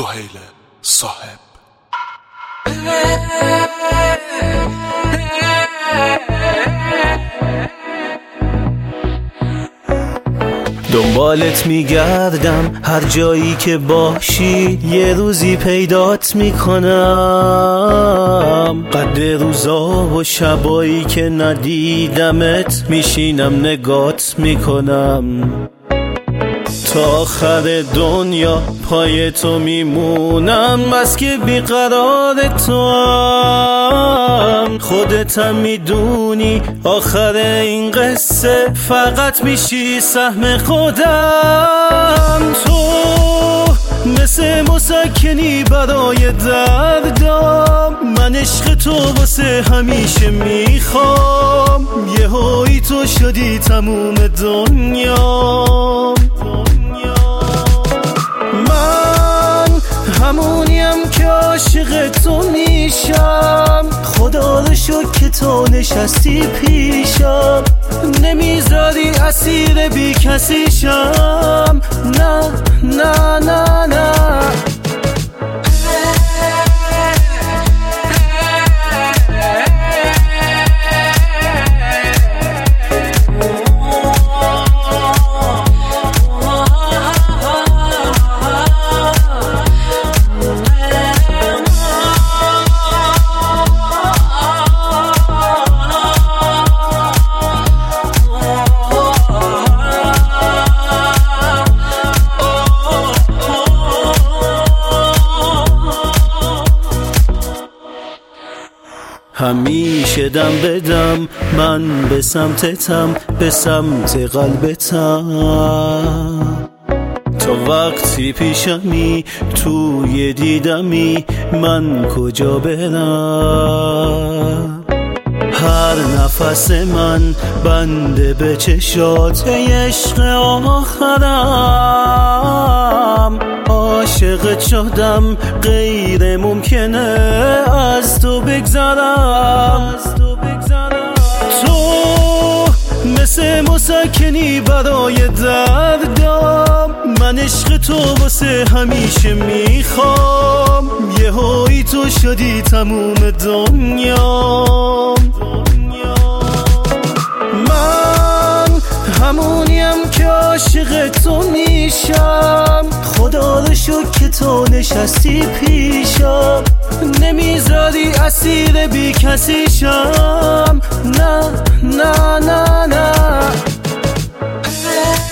سهیل صاحب. دنبالت میگردم هر جایی که باشی، یه روزی پیدات میکنم. قد روزا و شبایی که ندیدمت، میشینم نگات میکنم. تا آخر دنیا پای تو میمونم، بس که بیقرار تو هم. خودتم میدونی آخر این قصه فقط میشی سهم خودم. تو مثل مسکنی برای دردم، من عشق تو واسه همیشه میخوام. یهویی تو شدی تموم دنیا. من همونیم که عاشق تو میشم، خدا رو شکر که تو نشستی پیشم. نمیذاری اسیر بی کسیشم، نه نه نه نه. همیشه دم بدم من به سمتتم، به سمت قلبتم. تا وقتی پیشمی توی دیدمی، من کجا برم؟ هر نفس من بنده به چشات، ای عشق آخرم. عاشقت شدم غیر ممکنه از تو بگذرم. تو مثل مسکنی برای دردم، من عشق تو واسه همیشه میخوام. یهویی تو شدی تموم دنیا. من همونیم که عاشق تو میشم، خدا رو شکر که تو نشستی پیشم. نمیذاری اسیر بی کسیشم، نه نه نه نه.